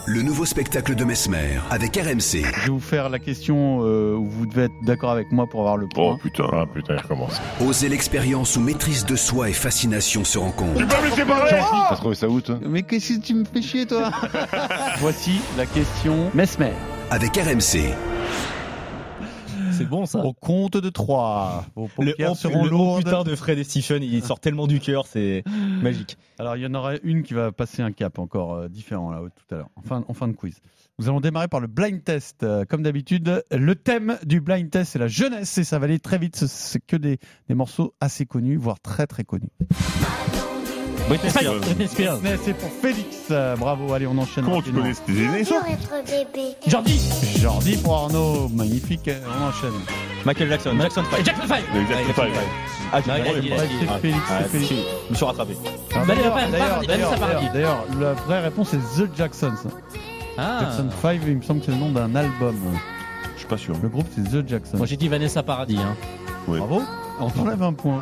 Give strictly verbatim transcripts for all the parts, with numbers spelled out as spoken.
le nouveau spectacle de Mesmer avec R M C. Je vais vous faire la question euh, où vous devez être d'accord avec moi pour avoir le point. Oh putain, ah putain, il recommence. Osez l'expérience où maîtrise de soi et fascination se rencontrent. Tu peux me séparer. Oh T'as trouvé ça où, toi? Mais qu'est-ce que tu me fais chier, toi? Voici la question Mesmer. Avec R M C. C'est bon ça. Au compte de trois. Vos Le paupières on, seront le on lourdes. putain de Fred et Stephen, il sort tellement du cœur, c'est magique. Alors, il y en aura une qui va passer un cap encore euh, différent là tout à l'heure, en fin, en fin de quiz. Nous allons démarrer par le blind test. Euh, comme d'habitude, le thème du blind test, c'est la jeunesse et ça va aller très vite. C'est- C'est que des, des morceaux assez connus, voire très très connus. Britney Spears. Britney Spears. Mais c'est pour Félix. Euh, bravo, allez, on enchaîne. Comment tu rapidement. connais C'était gêné ça? Jordi. Jordi pour Arnaud, magnifique. euh, On enchaîne. Michael Jackson. Jackson five. Jackson five. Exactement. Ah, Non, il a dit, il a Ouais, dit. c'est Félix, Ah, c'est Félix. si, je me suis rattrapé. Ah, Bah, D'ailleurs, pas- pas- d'ailleurs, pas- d'ailleurs, Vanessa Paradis. d'ailleurs, d'ailleurs, la vraie réponse c'est The Jacksons. Ah. Jackson five, il me semble que c'est le nom d'un album. Je suis pas sûr. Le groupe c'est The Jacksons. Moi j'ai dit Vanessa Paradis. Hein. Ouais. Bravo, on t'enlève un point.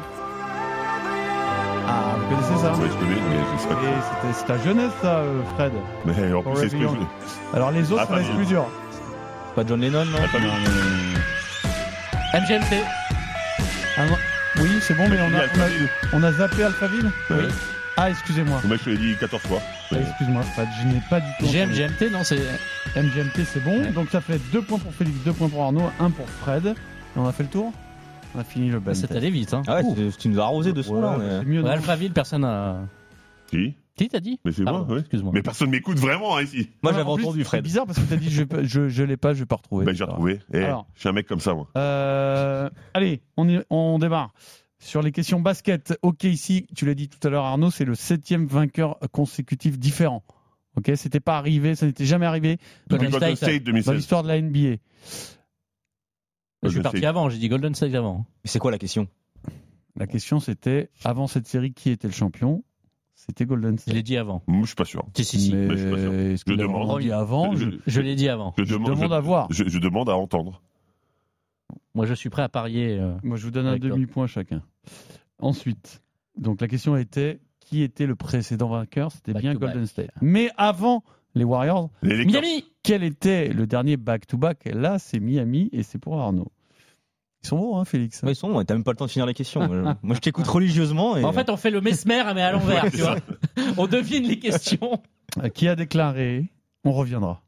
Ah, vous connaissez ça? Ouais, je connais, mais je sais Et pas. c'était c'est ta jeunesse ça, euh, Fred. Mais en plus, c'est ce que Forever je. Young. Alors les autres, Ah, ça va être pas plus dur. C'est pas John Lennon, non? Ah, pas lui. M G M T. Ah, non. Oui, c'est bon, mais on Il y a, a on a, Alphaville. on a zappé Alphaville. Ouais. Ah, excusez-moi. Le mec, je l'ai dit quatorze fois. Ah, excuse-moi, Fred, je n'ai pas du tout. G M entendu. G M T, non, c'est. M G M T, c'est bon. Ouais. Donc ça fait deux points pour Félix, deux points pour Arnaud, un pour Fred. Et on a fait le tour. On a fini le blind C'est test. allé vite. Hein. Ah ouais, tu- tu nous as arrosé de son là. Ouais, on est- c'est mieux. Ouais, non Alphaville, personne n'a. Si. Qui t'as dit? Mais c'est Pardon, moi, oui. Excuse-moi. Mais personne m'écoute vraiment hein, ici. Moi Ah, j'avais en plus, entendu C'est Fred. bizarre parce que t'as dit je, je, je l'ai pas, je vais pas retrouver. Ben, j'ai retrouvé. Eh, Alors. je suis un mec comme ça, moi. Euh, allez, on, y- on démarre. Sur les questions basket, ok, ici, tu l'as dit tout à l'heure, Arnaud, c'est le septième vainqueur consécutif différent. Ok, c'était pas arrivé, ça n'était jamais arrivé Golden Golden State. State dans deux mille seize. l'histoire de la N B A. Je suis Golden parti State. avant, j'ai dit Golden State avant. Mais c'est quoi la question? La question, c'était avant cette série, qui était le champion? C'était Golden Je State. l'ai dit avant. Hum, Je suis pas sûr. Si, si, si. Mais Mais je suis pas sûr. est-ce qu'il Je l'a demande. vraiment dit avant? Je, Je- Je l'ai dit avant. Je je demande, demande je- à voir. Je, je demande à entendre. Moi je suis prêt à parier. euh, Moi, je vous donne un Avec toi. demi-point chacun. Ensuite, donc la question était qui était le précédent vainqueur? C'était Back bien to back. Golden State. Mais avant les Warriors, Les Lakers. Miami. quel était le dernier back-to-back? Là, c'est Miami et c'est pour Arnaud. Ils sont bons, hein, Félix? Ouais, ils sont, t'as même pas le temps de finir la question. Moi, je- Moi je t'écoute religieusement. Et... En fait, on fait le Mesmer, mais à l'envers, tu vois. On devine les questions. Euh, Qui a déclaré? On reviendra.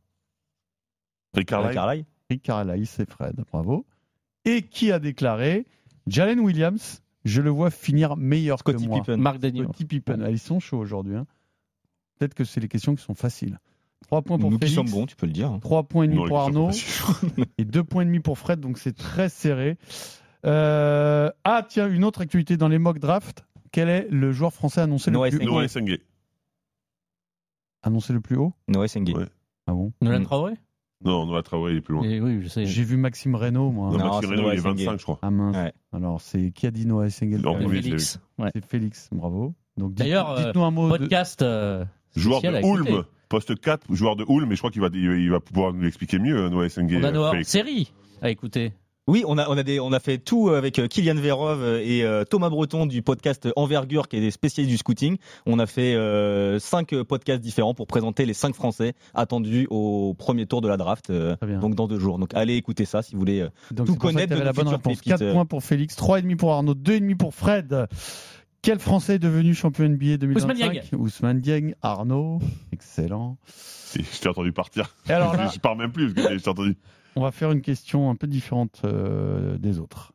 Rick Carlisle. Carlisle. Rick Carlisle, c'est Fred, bravo. Et qui a déclaré? Jalen Williams, je le vois finir meilleur Scottie que moi. Pippen. Marc Daniel. Scottie Pippen. Ah, ils sont chauds aujourd'hui. hein. Peut-être que c'est les questions qui sont faciles. Trois points pour Nous qui Félix. sommes bons, tu peux le dire. Trois points et demi Non, pour les Arnaud questions sont faciles. et deux points et demi pour Fred, donc c'est très serré. Euh, Ah tiens, une autre actualité dans les mock drafts. Quel est le joueur français annoncé Noah le plus Sengue. haut Noah Sengue. Annoncé le plus haut? Noé Sengue. Ouais. Ah bon? Nolan Mm. Traoré. Non, Noah Traoré, il est plus loin. Et oui, je sais. J'ai vu Maxime Reynaud, moi. Non, Non, Maxime c'est Reynaud, Noah il est Sengue. vingt-cinq, je crois. Ah mince. Ouais. Alors c'est qui a dit Noah Sengel? En premier, Félix. Ouais. C'est Félix, bravo. Donc dites- D'ailleurs, euh, dites-nous un mot de... Podcast. euh, Joueur de spécial à écouter. Ulm, poste quatre, joueur de Ulm, mais je crois qu'il va, il il va pouvoir nous l'expliquer mieux, Noah Sengue. On a nos Félix. hors-série à écouter. Oui, on a, on, a des, on a fait tout avec euh, Kylian Verov et euh, Thomas Breton du podcast Envergure, qui est des spécialistes du scouting. On a fait euh, cinq podcasts différents pour présenter les cinq Français attendus au premier tour de la draft, euh, Très bien. donc dans deux jours. Donc allez écouter ça si vous voulez. euh, Donc, tout c'est pour ça que connaître t'avais de la nos bonne futures réponse. pépites, quatre euh. points pour Félix, trois virgule cinq pour Arnaud, deux virgule cinq pour Fred. Quel Français est devenu champion N B A deux mille vingt-cinq? Ousmane Dieng. Ousmane Dieng, Arnaud. Excellent. Si, je t'ai entendu partir. Et alors là, Je pars même plus, parce que je t'ai entendu. on va faire une question un peu différente euh, des autres.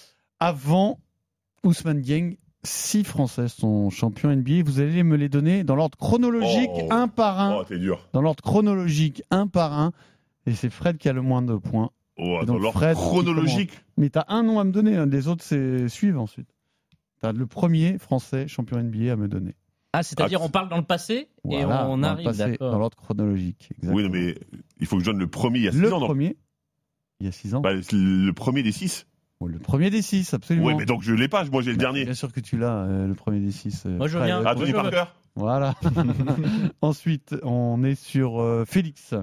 Avant Ousmane Dieng, six Français sont champions N B A. Vous allez me les donner dans l'ordre chronologique, Oh. un par un. Oh, t'es dur. Dans l'ordre chronologique, un par un. Et c'est Fred qui a le moins de points. Oh, Et attends, donc, l'ordre Fred, chronologique. Mais tu as un nom à me donner, hein. Les autres c'est suivent ensuite. Tu as le premier Français champion N B A à me donner. Ah, c'est-à-dire Ah, on parle dans le passé et Voilà, on dans le arrive, passé, d'accord. dans l'ordre chronologique. Exactement. Oui, non, mais il faut que je donne le premier il y a six le ans, non premier, il y a six ans. Bah, le premier des six. Oh, le premier des six, absolument. Oui, mais donc je l'ai pas, moi j'ai le Bah, dernier. Bien sûr que tu l'as, euh, le premier des six. euh, Moi, je Fred. viens. Ah, Tony Moi, je Parker. Voilà. Ensuite, on est sur euh, Félix.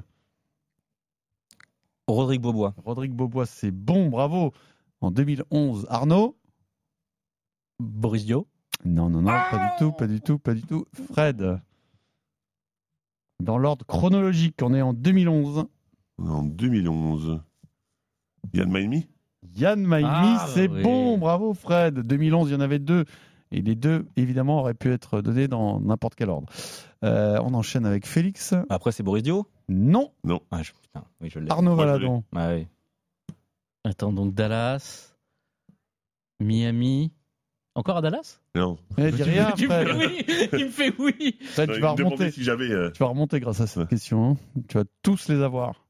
Rodrigue Bobois. Rodrigue Bobois, c'est bon, bravo. En deux mille onze, Arnaud. Boris Dio. Non, non, non, pas du tout, pas du tout, pas du tout. Fred. Dans l'ordre chronologique, on est en deux mille onze. En deux mille onze. Yann Maimi. Yann Maimi, Ah, c'est oui. bon, bravo Fred. deux mille onze, il y en avait deux. Et les deux, évidemment, auraient pu être donnés dans n'importe quel ordre. Euh, on enchaîne avec Félix. Après, c'est Boris Dio. Non. Ah, je, putain, oui, je l'ai. Arnaud Moi, je Valadon. Ah, oui. Attends, donc Dallas, Miami. Encore à Dallas? Non. Eh, dis rien, Tu me Fred. fais oui. Il me fait oui. Fred, tu Il vas me demandait remonter. si j'avais. euh, Tu vas remonter grâce à cette Ouais. question. hein. Tu vas tous les avoir.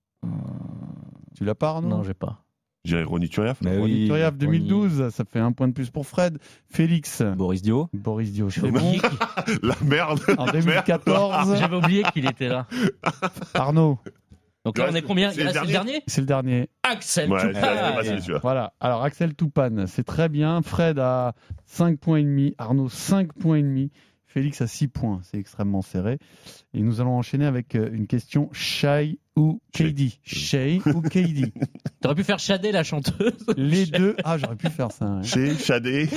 Tu l'as pas, Arnaud Non, j'ai pas. J'irais Ronny Turiaf. Mais Ronny oui, Turiaf, deux mille douze, ça fait un point de plus pour Fred. Félix, Boris Dio. Boris Dio, J'avais c'est bon. oublié qu'il- La merde. En deux mille quatorze, J'avais oublié qu'il était là. Arnaud, Donc là, on est combien? C'est Il le reste le dernier? c'est le dernier. Axel Ouais, Toupin. c'est Ah, facile, ouais. celui-là. Voilà. Alors, Axel Toupane, c'est très bien. Fred a cinq points et demi. Arnaud, cinq points et demi. Félix a six points. C'est extrêmement serré. Et nous allons enchaîner avec euh, une question Shai ou K D. Shai ou K D. T'aurais pu faire Shadé, la chanteuse. Les deux. Ah, j'aurais pu faire ça. ouais. Chez Chadé.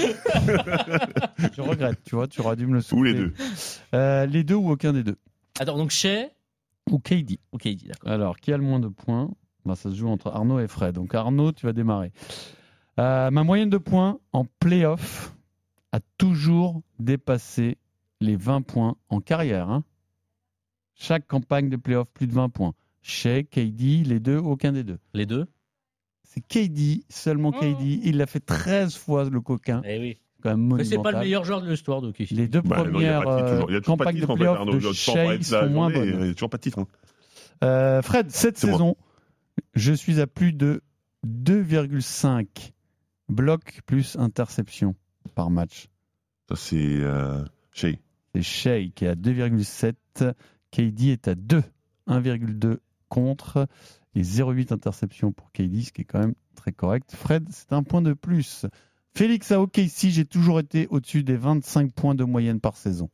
Je regrette. Tu vois, tu aurais dû me le souffler. Ou les deux. Euh, les deux ou aucun des deux. Attends, donc chez. Ou K D. Ok, il dit d'accord. Alors, qui a le moins de points? Ben, ça se joue entre Arnaud et Fred. Donc, Arnaud, tu vas démarrer. Euh, ma moyenne de points en play-off a toujours dépassé les vingt points en carrière. hein. Chaque campagne de play-off, plus de vingt points. Shea, K D, les deux, aucun des deux. Les deux? C'est K D, seulement K D. Il l'a fait treize fois, le coquin. Eh oui. C'est quand même Mais c'est pas monumental. le meilleur joueur de l'histoire de Kishi. Les deux Bah, non, il y a premières pas de titre, toujours. Il y a euh, toujours pas de campagnes de titre, en fait, play-off Arnaud. de Tu en parlais Shea toute la sont moins journée, bonnes. Il y a toujours pas de titre. hein. Euh, Fred, cette C'est moi. saison, je suis à plus de deux virgule cinq blocs plus interceptions par match. Ça, c'est euh, Shea. C'est Shea qui est à deux virgule sept, K D est à deux, un virgule deux contre et zéro virgule huit interceptions pour K D, ce qui est quand même très correct. Fred, c'est un point de plus. Félix à O K C, j'ai toujours été au-dessus des vingt-cinq points de moyenne par saison.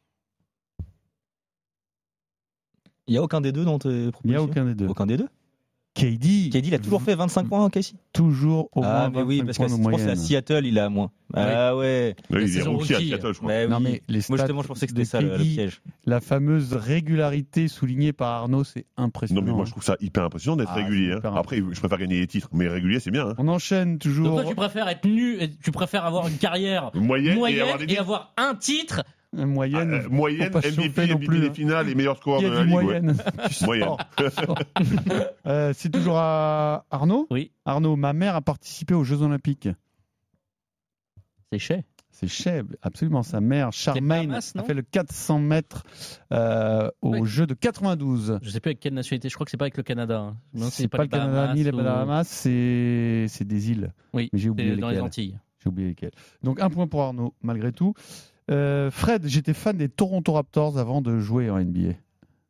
Il n'y a aucun des deux dans tes Il n'y a propositions? aucun des deux. Aucun des deux. K D, K D, il a toujours fait vingt-cinq points en Casey. toujours au Ah, moins mais oui, vingt-cinq parce que points de je pense que moyenne. à Seattle, il a moins. Ah ouais. Oui, il est saison rookie à rookie. Seattle, je crois. Mais Non, oui. mais les Moi, stats justement, je pensais que de c'était ça le, K le D, piège. la fameuse régularité soulignée par Arnaud, c'est impressionnant. Non, mais moi, je trouve ça hyper impressionnant d'être Ah, régulier. c'est hein. hyper Après, je préfère gagner les titres, mais régulier, c'est bien. hein. On enchaîne Donc toujours. toi, tu préfères être nu, et tu préfères avoir une carrière Moyenne, et moyenne avoir des et titres. avoir un titre. Une moyenne. Ah, euh, moyenne, faut pas M V P, chauffer non M V P plus, des hein. finales et meilleur scoreur Qui de a la dit ligue. ouais. moyenne Tu Moyenne. sors. Euh, C'est toujours à Arnaud. Oui. Arnaud, ma mère a participé aux Jeux Olympiques. C'est chez. C'est Cheb, absolument. Sa mère, Charmaine, Bahamas, a non fait le quatre cents mètres euh, aux Oui. Jeux de quatre-vingt-douze. Je sais plus avec quelle nationalité. Je crois que c'est pas avec le Canada. hein. Non, C'est pas, le Canada ni les Bahamas, c'est c'est des îles. Oui, Mais j'ai oublié c'est dans les lesquelles. Antilles. J'ai oublié lesquelles. Donc un point pour Arnaud, malgré tout. Euh, Fred, j'étais fan des Toronto Raptors avant de jouer en N B A.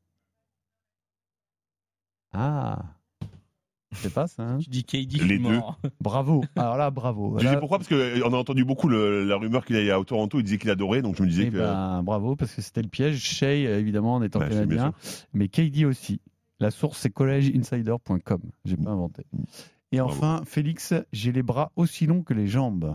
Ah, c'est pas ça. hein Tu dis K D, je Les suis mort. Bravo. Alors là, bravo. Je Là, dis pourquoi Parce qu'on a entendu beaucoup le- la rumeur qu'il allait à Toronto, il disait qu'il adorait, donc je me disais eh que. ben, bravo, parce que c'était le piège. Shea, évidemment, en étant Bah, c'est bien canadien, mais K D aussi. La source, c'est college insider point com. J'ai pas inventé. Et Bravo. enfin, Félix, j'ai les bras aussi longs que les jambes.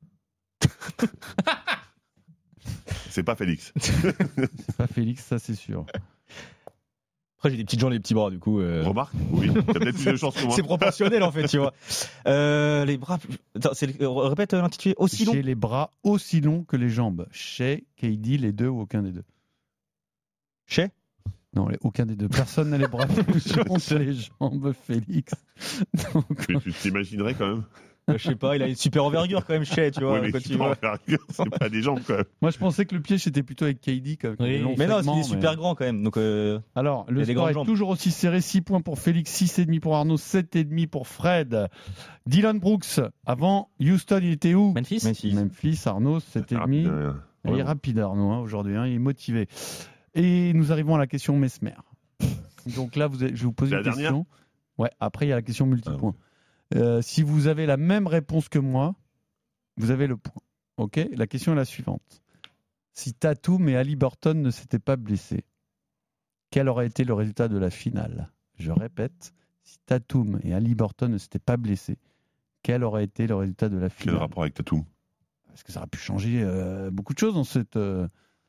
C'est pas Félix. C'est pas Félix, ça c'est sûr. Après, j'ai des petites jambes et des petits bras, du coup. euh, Remarque Oui, t'as peut-être plus de chance que moi. C'est proportionnel, en fait, tu vois. Euh, les bras. Attends, c'est le- répète euh, l'intitulé. Aussi long. J'ai les bras aussi longs que les jambes. Shea, K D, les deux ou aucun des deux. Chez Non, les- aucun des deux. Personne n'a les bras plus longs que les jambes, Félix. Donc, Mais tu t'imaginerais quand même. Je sais pas, il a une super envergure quand même, Chez, tu vois. Ouais, mais quand tu tu vois. c'est pas des jambes quand même. moi, je pensais que le piège était plutôt avec K D. Comme Oui. les longs Mais non, segments, il est super mais- grand quand même. Donc, euh, Alors, Il le y a des score grandes est jambes. toujours aussi serré. six points pour Félix, six virgule cinq pour Arnaud, sept virgule cinq pour Fred. Dylan Brooks, avant Houston, il était où Memphis. Memphis. Memphis, Arnaud, sept virgule cinq. Ah, putain, Il est ouais. rapide, Arnaud, hein, aujourd'hui. hein, il est motivé. Et nous arrivons à la question Mesmer. Donc là, vous avez- je vais vous poser C'est une la dernière question. Ouais, après, il y a la question multipoint. Euh, si vous avez la même réponse que moi, vous avez le point. OK ? La question est la suivante. Si Tatum et Ali Burton ne s'étaient pas blessés, quel aurait été le résultat de la finale ? Je répète, si Tatum et Ali Burton ne s'étaient pas blessés, quel aurait été le résultat de la Quel finale ? rapport avec Tatum Parce que ça aurait pu changer euh, beaucoup de choses dans cette, euh,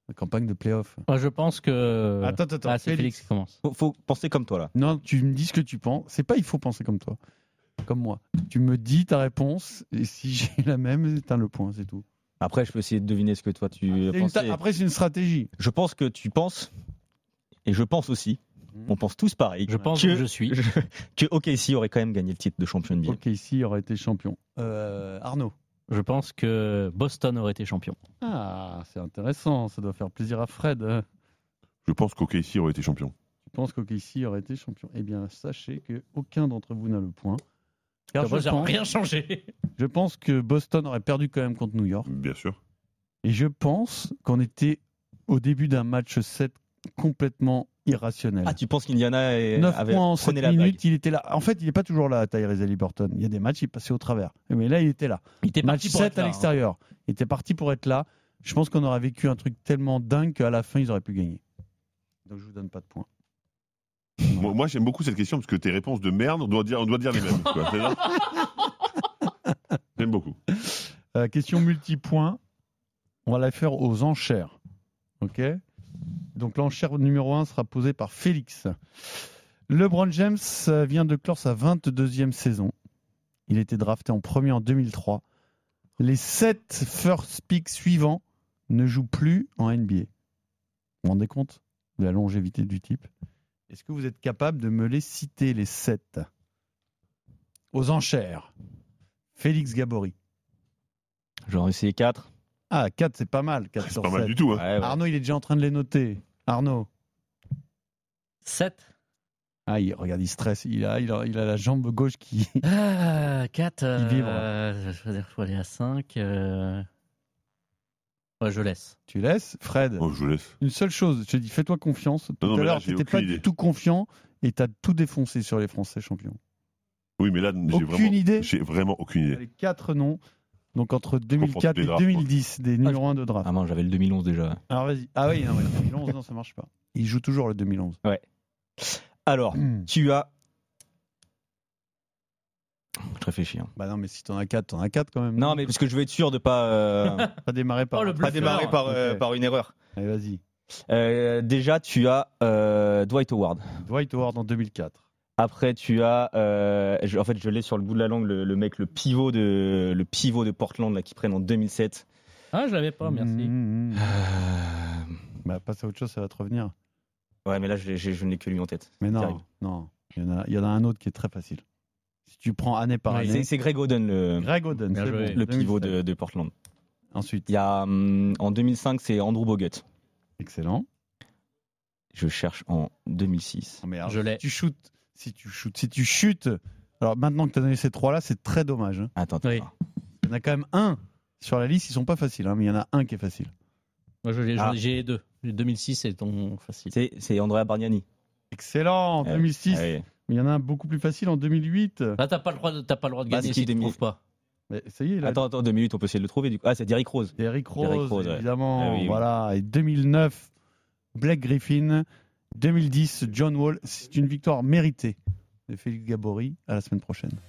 La campagne de play-off. Moi, je pense que. Attends, attends, Ah, c'est Félix. Félix qui commence. Faut, faut penser comme toi là. Non, tu me dis ce que tu penses. C'est pas il faut penser comme toi, comme moi. Tu me dis ta réponse et si j'ai la même, t'as le point, c'est tout. Après, je peux essayer de deviner ce que toi tu C'est une pensais. ta- Après, c'est une stratégie. Je pense que tu penses, et je pense aussi, on pense tous pareil, Je pense que, que je suis. je- que O K C aurait quand même gagné le titre de champion N B A. Ok, ici, il aurait été champion. Euh, Arnaud. Je pense que Boston aurait été champion. Ah, c'est intéressant. Ça doit faire plaisir à Fred. hein. Je pense qu'O K C aurait été champion. Tu penses qu'O K C aurait été champion? Eh bien, sachez que aucun d'entre vous n'a le point. Car Moi, je j'ai pense, rien changé. je pense que Boston aurait perdu quand même contre New York. Bien sûr. Et je pense qu'on était au début d'un match sept complètement irrationnel. Ah, tu penses qu'Indiana est- neuf avait points en prenait sept la minutes, bague. il était là. En fait, il n'est pas toujours là, Tyrese Haliburton. Il y a des matchs, il passait au travers. Mais là, il était là. Il était Match parti pour sept être là, à hein. l'extérieur. Il était parti pour être là. Je pense qu'on aurait vécu un truc tellement dingue qu'à la fin, ils auraient pu gagner. Donc, je vous donne pas de points. Moi, moi, j'aime beaucoup cette question parce que tes réponses de merde, on doit dire, on doit dire les mêmes. quoi. C'est ça J'aime beaucoup. Euh, question multipoint. On va la faire aux enchères. OK? Donc, l'enchère numéro un sera posée par Félix. LeBron James euh, vient de clore sa vingt-deuxième saison. Il a été drafté en premier en deux mille trois. Les sept first picks suivants ne jouent plus en N B A. Vous vous rendez compte de la longévité du type? Est-ce que vous êtes capable de me les citer, les sept? Aux enchères. Félix Gabory. J'aurais essayé quatre. Ah, quatre, c'est pas mal. quatre C'est sur pas mal sept. du tout. Hein. Ouais, ouais. Arnaud, il est déjà en train de les noter. Arnaud. sept. Ah, il, regarde, il stresse. Il a, il a, il a la jambe gauche qui. Ah, quatre. Il vibre. Euh, je veux dire, il faut aller à cinq. Euh... Ouais, je laisse. Tu laisses Fred. Oh, je vous laisse. Une seule chose, je te dis, fais-toi confiance. Tout non, à mais là, l'heure, j'ai tu n'étais aucune pas idée. du tout confiant et tu as tout défoncé sur les Français champions. Oui, mais là, j'ai Aucune vraiment, idée j'ai vraiment aucune idée. Les quatre noms. Donc entre deux mille quatre les et drafts, deux mille dix, des numéros un de draft. Ah non, j'avais le deux mille onze déjà. Alors vas-y. Ah oui, non, mais deux mille onze, non, ça marche pas. Il joue toujours le deux mille onze. Alors, Hmm. tu as. Je réfléchis. hein. Bah non, mais si t'en as quatre, t'en as quatre quand même. Non, mais parce que je veux être sûr de pas, euh, Pas démarrer par. Oh, le pas bluffeur. démarrer par, euh, Ok. par une erreur. Allez, vas-y. Euh, déjà, tu as euh, Dwight Howard. Dwight Howard en deux mille quatre. Après, tu as, euh, je- en fait, je l'ai sur le bout de la langue, le, le mec, le pivot de, le pivot de Portland là qui prennent en deux mille sept. Ah, je l'avais pas, merci. Mmh, mmh. Euh, Bah passe à autre chose, ça va te revenir. Ouais, mais là, je, l'ai- j'ai- je n'ai que lui en tête. Mais non, Terrible. non. Il y, en a, il y en a un autre qui est très facile. Si tu prends année par Oui, année. C'est, c'est Greg Oden, le, Greg Oden, Bien c'est joué. bon, le pivot deux mille sept. de, de Portland. Ensuite, Il y a hum, en deux mille cinq, c'est Andrew Bogut. excellent. Je cherche en deux mille six. Non, mais alors, Je l'ai. Si tu shootes, si tu shootes, si tu chutes. Alors maintenant que tu as donné ces trois-là, c'est très dommage. hein. Attends, attends. Oui. Il y en a quand même un sur la liste, ils sont pas faciles, hein, mais il y en a un qui est facile. Moi, je l'ai- Ah. j'ai deux. deux mille six, c'est ton facile. C'est, c'est Andrea Bargnani. Excellent, en Euh, deux mille six. ah oui. Mais il y en a un beaucoup plus facile en deux mille huit. Là, t'as pas le droit de, t'as pas le droit de Bah, gagner c'est si qui, tu ne deux mille trouves pas. Mais ça y est, là. Attends, attends, deux minutes, on peut essayer de le trouver. Du coup. Ah, c'est Derrick Rose. Derrick Rose, Derrick Rose, ouais. évidemment. Ah oui, oui. Voilà. Et deux mille neuf, Blake Griffin. deux mille dix, John Wall. C'est une victoire méritée de Félix Gabory. À la semaine prochaine.